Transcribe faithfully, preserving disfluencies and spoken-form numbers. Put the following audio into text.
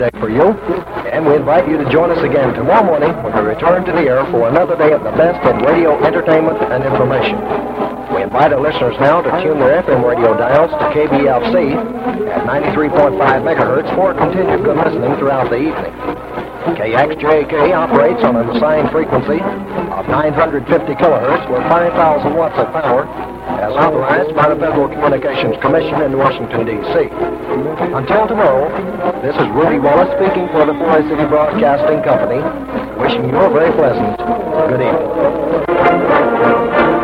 Deck for you, and we invite you to join us again tomorrow morning when we return to the air for another day of the best in radio entertainment and information. We invite our listeners now to tune their F M radio dials to K B L C at ninety-three point five megahertz for continued good listening throughout the evening. K X J K operates on an assigned frequency of nine hundred fifty kilohertz with five thousand watts of power, as authorized by the Federal Communications Commission in Washington, D C Until tomorrow, this is Rudy Wallace speaking for the Florida City Broadcasting Company, wishing you a very pleasant good evening.